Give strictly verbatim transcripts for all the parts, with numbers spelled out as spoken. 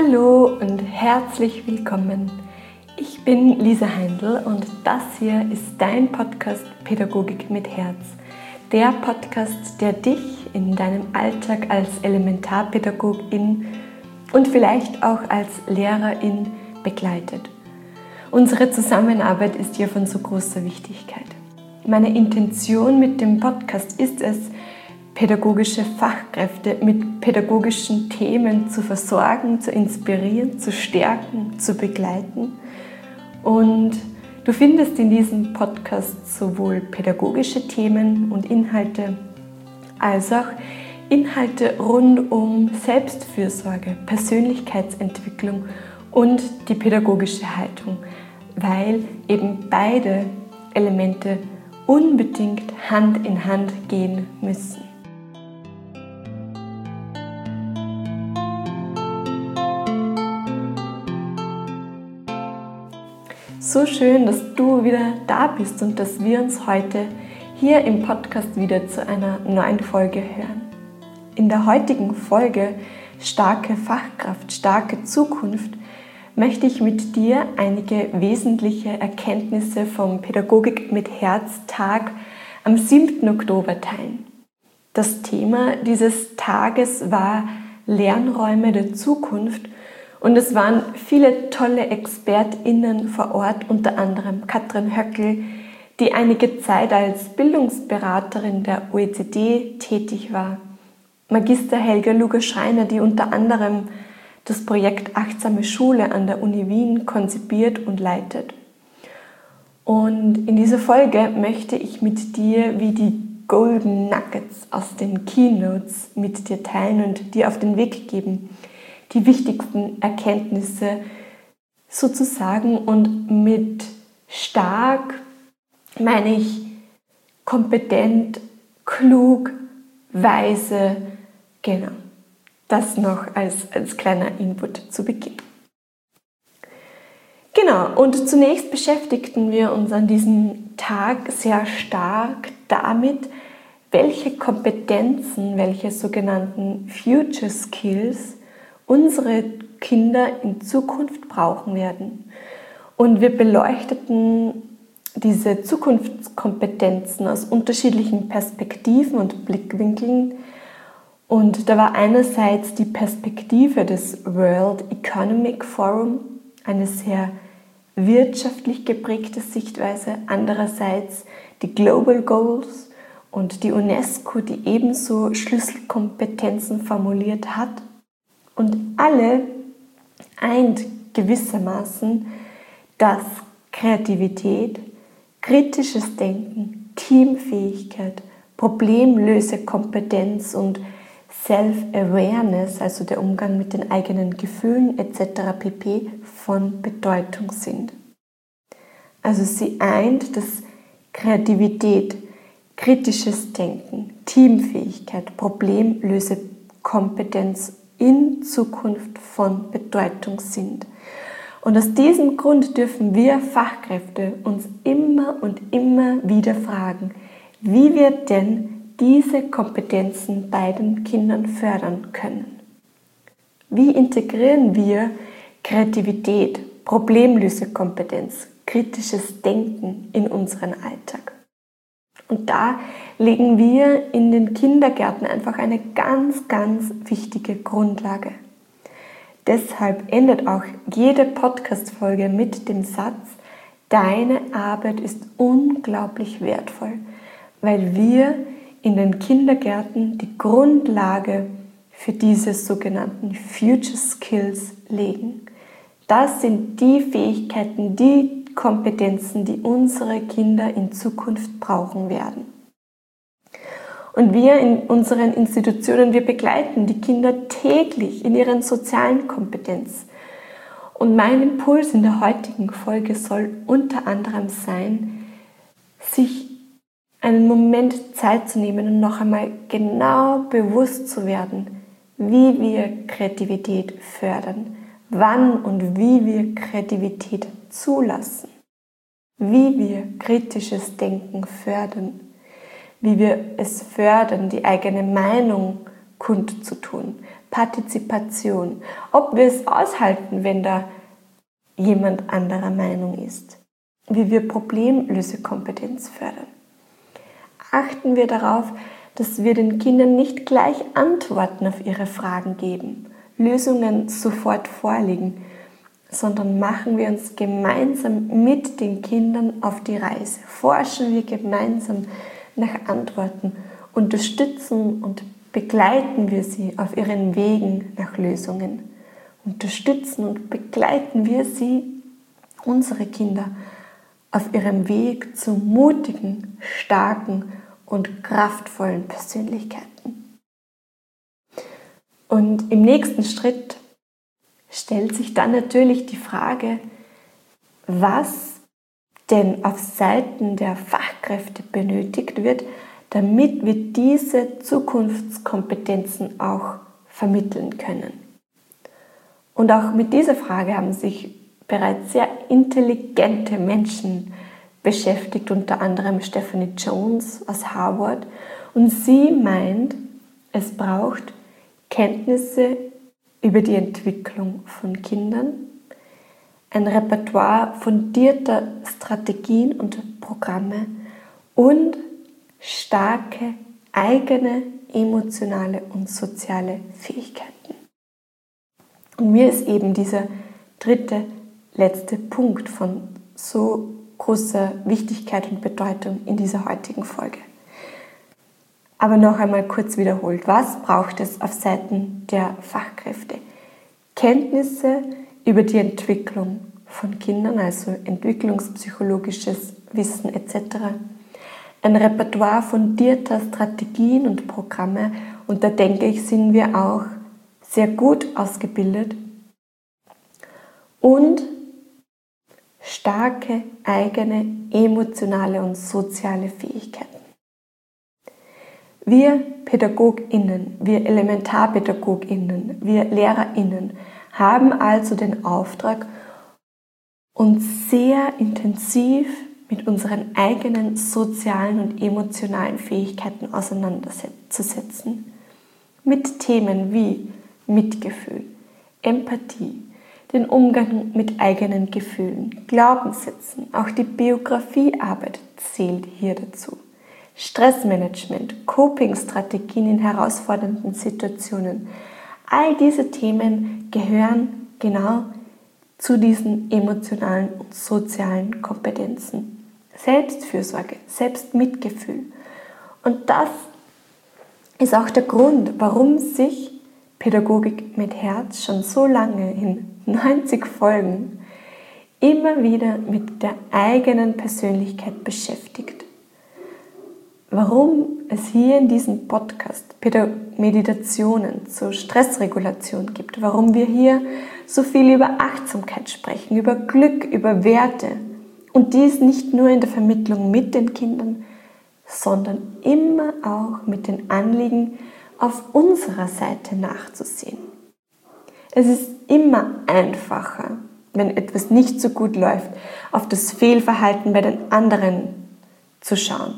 Hallo und herzlich willkommen. Ich bin Lisa Heindl und das hier ist dein Podcast Pädagogik mit Herz. Der Podcast, der dich in deinem Alltag als Elementarpädagogin und vielleicht auch als Lehrerin begleitet. Unsere Zusammenarbeit ist hier von so großer Wichtigkeit. Meine Intention mit dem Podcast ist es, pädagogische Fachkräfte mit pädagogischen Themen zu versorgen, zu inspirieren, zu stärken, zu begleiten. Und du findest in diesem Podcast sowohl pädagogische Themen und Inhalte als auch Inhalte rund um Selbstfürsorge, Persönlichkeitsentwicklung und die pädagogische Haltung, weil eben beide Elemente unbedingt Hand in Hand gehen müssen. So schön, dass du wieder da bist und dass wir uns heute hier im Podcast wieder zu einer neuen Folge hören. In der heutigen Folge Starke Fachkraft, starke Zukunft möchte ich mit dir einige wesentliche Erkenntnisse vom Pädagogik mit Herz Tag am siebten Oktober teilen. Das Thema dieses Tages war Lernräume der Zukunft. Und es waren viele tolle ExpertInnen vor Ort, unter anderem Katrin Höckel, die einige Zeit als Bildungsberaterin der O E C D tätig war, Magister Helga Luger-Schreiner, die unter anderem das Projekt Achtsame Schule an der Uni Wien konzipiert und leitet. Und in dieser Folge möchte ich mit dir wie die Golden Nuggets aus den Keynotes mit dir teilen und dir auf den Weg geben, die wichtigsten Erkenntnisse sozusagen, und mit stark meine ich kompetent, klug, weise, genau, das noch als, als kleiner Input zu Beginn. Genau, und zunächst beschäftigten wir uns an diesem Tag sehr stark damit, welche Kompetenzen, welche sogenannten Future Skills unsere Kinder in Zukunft brauchen werden. Und wir beleuchteten diese Zukunftskompetenzen aus unterschiedlichen Perspektiven und Blickwinkeln. Und da war einerseits die Perspektive des World Economic Forum, eine sehr wirtschaftlich geprägte Sichtweise, andererseits die Global Goals und die UNESCO, die ebenso Schlüsselkompetenzen formuliert hat. Und alle eint gewissermaßen, dass Kreativität, kritisches Denken, Teamfähigkeit, Problemlösekompetenz und Self-Awareness, also der Umgang mit den eigenen Gefühlen et cetera pp. Von Bedeutung sind. Also sie eint, dass Kreativität, kritisches Denken, Teamfähigkeit, Problemlösekompetenz in Zukunft von Bedeutung sind. Und aus diesem Grund dürfen wir Fachkräfte uns immer und immer wieder fragen, wie wir denn diese Kompetenzen bei den Kindern fördern können. Wie integrieren wir Kreativität, Problemlösekompetenz, kritisches Denken in unseren Alltag? Und da legen wir in den Kindergärten einfach eine ganz, ganz wichtige Grundlage. Deshalb endet auch jede Podcast-Folge mit dem Satz: Deine Arbeit ist unglaublich wertvoll, weil wir in den Kindergärten die Grundlage für diese sogenannten Future Skills legen. Das sind die Fähigkeiten, die Kompetenzen, die unsere Kinder in Zukunft brauchen werden. Und wir in unseren Institutionen, wir begleiten die Kinder täglich in ihren sozialen Kompetenzen. Und mein Impuls in der heutigen Folge soll unter anderem sein, sich einen Moment Zeit zu nehmen und noch einmal genau bewusst zu werden, wie wir Kreativität fördern, wann und wie wir Kreativität zulassen, wie wir kritisches Denken fördern, wie wir es fördern, die eigene Meinung kundzutun, Partizipation, ob wir es aushalten, wenn da jemand anderer Meinung ist, wie wir Problemlösekompetenz fördern. Achten wir darauf, dass wir den Kindern nicht gleich Antworten auf ihre Fragen geben, Lösungen sofort vorliegen, sondern machen wir uns gemeinsam mit den Kindern auf die Reise. Forschen wir gemeinsam nach Antworten, unterstützen und begleiten wir sie auf ihren Wegen nach Lösungen. Unterstützen und begleiten wir sie, unsere Kinder, auf ihrem Weg zu mutigen, starken und kraftvollen Persönlichkeiten. Und im nächsten Schritt stellt sich dann natürlich die Frage, was denn auf Seiten der Fachkräfte benötigt wird, damit wir diese Zukunftskompetenzen auch vermitteln können. Und auch mit dieser Frage haben sich bereits sehr intelligente Menschen beschäftigt, unter anderem Stephanie Jones aus Harvard. Und sie meint, es braucht Kenntnisse über die Entwicklung von Kindern, ein Repertoire fundierter Strategien und Programme und starke eigene emotionale und soziale Fähigkeiten. Und mir ist eben dieser dritte, letzte Punkt von so großer Wichtigkeit und Bedeutung in dieser heutigen Folge. Aber noch einmal kurz wiederholt, was braucht es auf Seiten der Fachkräfte? Kenntnisse über die Entwicklung von Kindern, also entwicklungspsychologisches Wissen et cetera. Ein Repertoire fundierter Strategien und Programme, und da denke ich, sind wir auch sehr gut ausgebildet, und starke eigene emotionale und soziale Fähigkeiten. Wir PädagogInnen, wir ElementarpädagogInnen, wir LehrerInnen haben also den Auftrag, uns sehr intensiv mit unseren eigenen sozialen und emotionalen Fähigkeiten auseinanderzusetzen. Mit Themen wie Mitgefühl, Empathie, den Umgang mit eigenen Gefühlen, Glaubenssätzen, auch die Biografiearbeit zählt hier dazu. Stressmanagement, Coping-Strategien in herausfordernden Situationen. All diese Themen gehören genau zu diesen emotionalen und sozialen Kompetenzen. Selbstfürsorge, Selbstmitgefühl. Und das ist auch der Grund, warum sich Pädagogik mit Herz schon so lange in neunzig Folgen immer wieder mit der eigenen Persönlichkeit beschäftigt. Warum es hier in diesem Podcast Meditationen zur Stressregulation gibt, warum wir hier so viel über Achtsamkeit sprechen, über Glück, über Werte, und dies nicht nur in der Vermittlung mit den Kindern, sondern immer auch mit den Anliegen auf unserer Seite nachzusehen. Es ist immer einfacher, wenn etwas nicht so gut läuft, auf das Fehlverhalten bei den anderen zu schauen.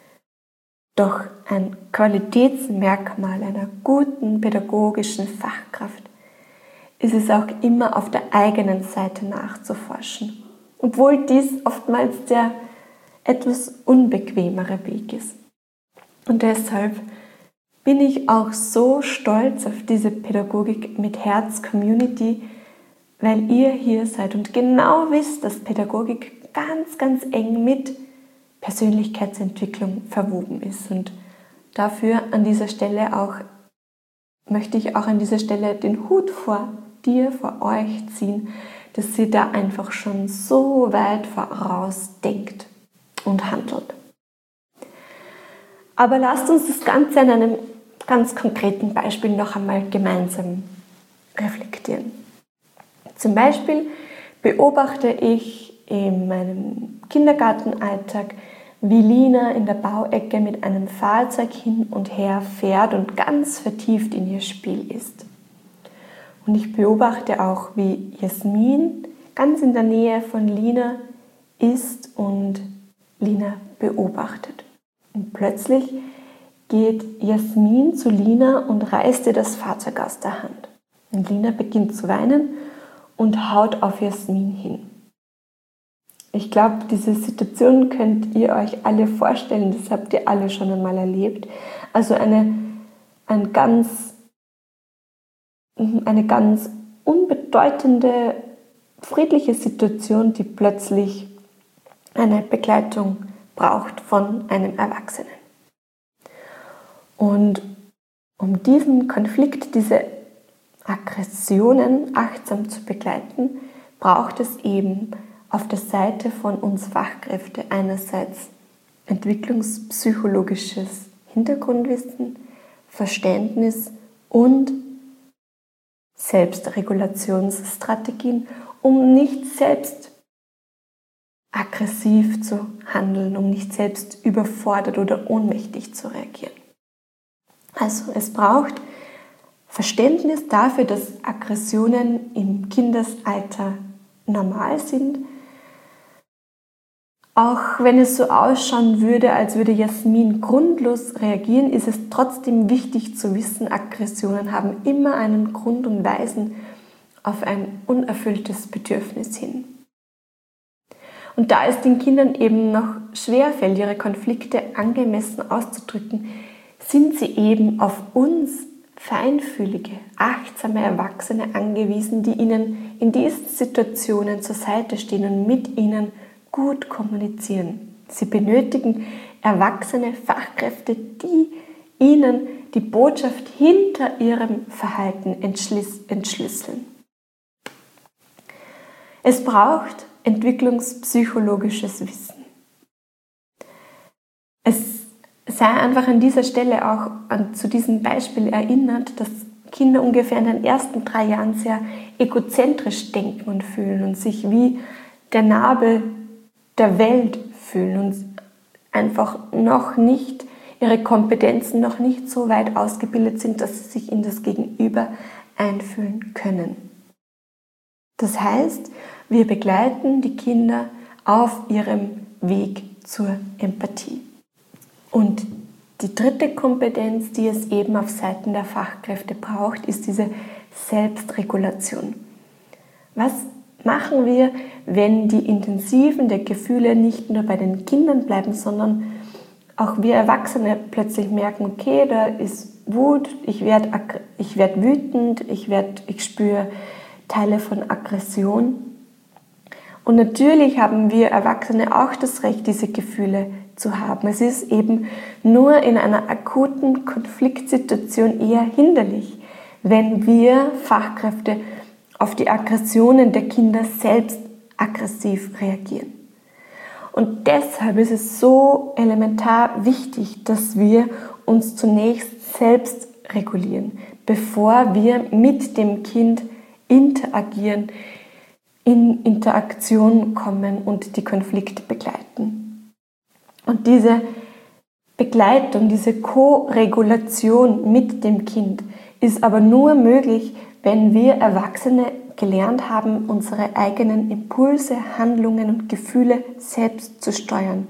Doch ein Qualitätsmerkmal einer guten pädagogischen Fachkraft ist es auch immer, auf der eigenen Seite nachzuforschen, obwohl dies oftmals der etwas unbequemere Weg ist. Und deshalb bin ich auch so stolz auf diese Pädagogik mit Herz-Community, weil ihr hier seid und genau wisst, dass Pädagogik ganz, ganz eng mit Persönlichkeitsentwicklung verwoben ist. Und dafür an dieser Stelle auch, möchte ich auch an dieser Stelle den Hut vor dir, vor euch ziehen, dass ihr da einfach schon so weit voraus denkt und handelt. Aber lasst uns das Ganze an einem ganz konkreten Beispiel noch einmal gemeinsam reflektieren. Zum Beispiel beobachte ich in meinem Kindergartenalltag, wie Lina in der Bauecke mit einem Fahrzeug hin und her fährt und ganz vertieft in ihr Spiel ist. Und ich beobachte auch, wie Jasmin ganz in der Nähe von Lina ist und Lina beobachtet. Und plötzlich geht Jasmin zu Lina und reißt ihr das Fahrzeug aus der Hand. Und Lina beginnt zu weinen und haut auf Jasmin hin. Ich glaube, diese Situation könnt ihr euch alle vorstellen, das habt ihr alle schon einmal erlebt. Also eine, ein ganz, eine ganz unbedeutende, friedliche Situation, die plötzlich eine Begleitung braucht von einem Erwachsenen. Und um diesen Konflikt, diese Aggressionen achtsam zu begleiten, braucht es eben auf der Seite von uns Fachkräfte einerseits entwicklungspsychologisches Hintergrundwissen, Verständnis und Selbstregulationsstrategien, um nicht selbst aggressiv zu handeln, um nicht selbst überfordert oder ohnmächtig zu reagieren. Also es braucht Verständnis dafür, dass Aggressionen im Kindesalter normal sind. Auch wenn es so ausschauen würde, als würde Jasmin grundlos reagieren, ist es trotzdem wichtig zu wissen, Aggressionen haben immer einen Grund und weisen auf ein unerfülltes Bedürfnis hin. Und da es den Kindern eben noch schwerfällt, ihre Konflikte angemessen auszudrücken, sind sie eben auf uns feinfühlige, achtsame Erwachsene angewiesen, die ihnen in diesen Situationen zur Seite stehen und mit ihnen gut kommunizieren. Sie benötigen erwachsene Fachkräfte, die ihnen die Botschaft hinter ihrem Verhalten entschlüsseln. Es braucht entwicklungspsychologisches Wissen. Es sei einfach an dieser Stelle auch an, zu diesem Beispiel erinnert, dass Kinder ungefähr in den ersten drei Jahren sehr egozentrisch denken und fühlen und sich wie der Nabel der Welt fühlen und einfach noch nicht, ihre Kompetenzen noch nicht so weit ausgebildet sind, dass sie sich in das Gegenüber einfühlen können. Das heißt, wir begleiten die Kinder auf ihrem Weg zur Empathie. Und die dritte Kompetenz, die es eben auf Seiten der Fachkräfte braucht, ist diese Selbstregulation. Was machen wir, wenn die Intensiven der Gefühle nicht nur bei den Kindern bleiben, sondern auch wir Erwachsene plötzlich merken, okay, da ist Wut, ich werde ich werd wütend, ich, werd, ich spüre Teile von Aggression. Und natürlich haben wir Erwachsene auch das Recht, diese Gefühle zu haben. Es ist eben nur in einer akuten Konfliktsituation eher hinderlich, wenn wir Fachkräfte auf die Aggressionen der Kinder selbst aggressiv reagieren. Und deshalb ist es so elementar wichtig, dass wir uns zunächst selbst regulieren, bevor wir mit dem Kind interagieren, in Interaktion kommen und die Konflikte begleiten. Und diese Begleitung, diese Co-Regulation mit dem Kind ist aber nur möglich, wenn wir Erwachsene gelernt haben, unsere eigenen Impulse, Handlungen und Gefühle selbst zu steuern.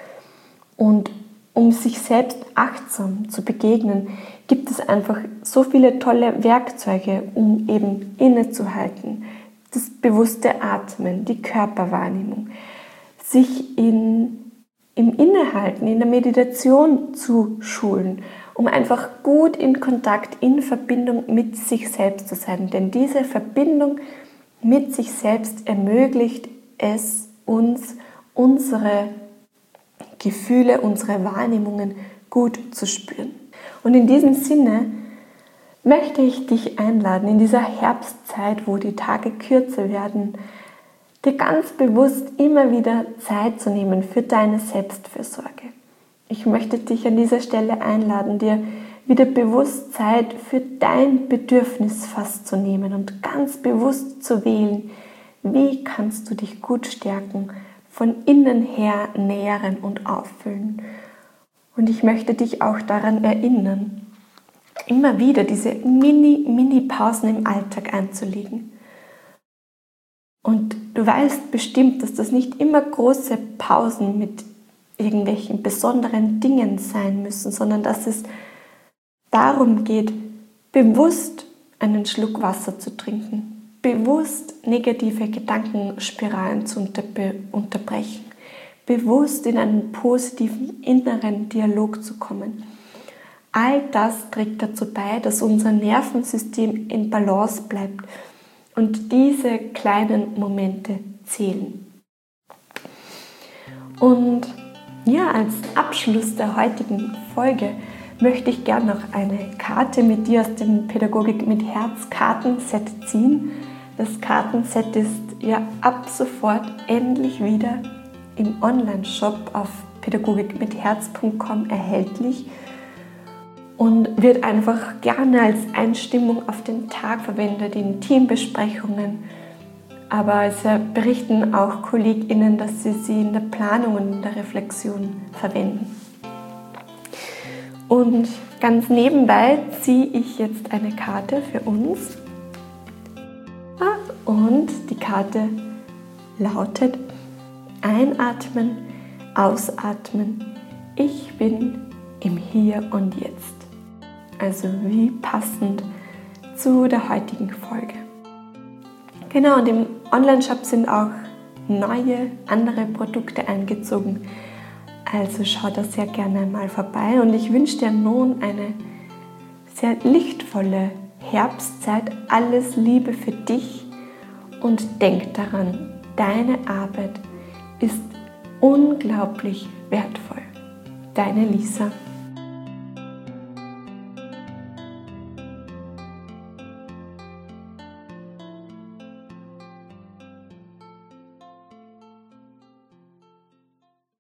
Und um sich selbst achtsam zu begegnen, gibt es einfach so viele tolle Werkzeuge, um eben innezuhalten. Das bewusste Atmen, die Körperwahrnehmung, sich in, im Innehalten, in der Meditation zu schulen, um einfach gut in Kontakt, in Verbindung mit sich selbst zu sein. Denn diese Verbindung mit sich selbst ermöglicht es uns, unsere Gefühle, unsere Wahrnehmungen gut zu spüren. Und in diesem Sinne möchte ich dich einladen, in dieser Herbstzeit, wo die Tage kürzer werden, dir ganz bewusst immer wieder Zeit zu nehmen für deine Selbstfürsorge. Ich möchte dich an dieser Stelle einladen, dir wieder bewusst Zeit für dein Bedürfnis festzunehmen und ganz bewusst zu wählen, wie kannst du dich gut stärken, von innen her nähren und auffüllen. Und ich möchte dich auch daran erinnern, immer wieder diese Mini-Mini-Pausen im Alltag einzulegen. Und du weißt bestimmt, dass das nicht immer große Pausen mit irgendwelchen besonderen Dingen sein müssen, sondern dass es darum geht, bewusst einen Schluck Wasser zu trinken, bewusst negative Gedankenspiralen zu unterbe- unterbrechen, bewusst in einen positiven inneren Dialog zu kommen. All das trägt dazu bei, dass unser Nervensystem in Balance bleibt und diese kleinen Momente zählen. Und ja, als Abschluss der heutigen Folge möchte ich gerne noch eine Karte mit dir aus dem Pädagogik mit Herz Kartenset ziehen. Das Kartenset ist ja ab sofort endlich wieder im Online-Shop auf pädagogik mit herz punkt com erhältlich und wird einfach gerne als Einstimmung auf den Tag verwendet in Teambesprechungen. Aber es berichten auch KollegInnen, dass sie sie in der Planung und in der Reflexion verwenden. Und ganz nebenbei ziehe ich jetzt eine Karte für uns. Und die Karte lautet: Einatmen, ausatmen. Ich bin im Hier und Jetzt. Also wie passend zu der heutigen Folge. Genau, und im Online-Shop sind auch neue, andere Produkte eingezogen. Also schau da sehr gerne mal vorbei. Und ich wünsche dir nun eine sehr lichtvolle Herbstzeit. Alles Liebe für dich und denk daran, deine Arbeit ist unglaublich wertvoll. Deine Lisa.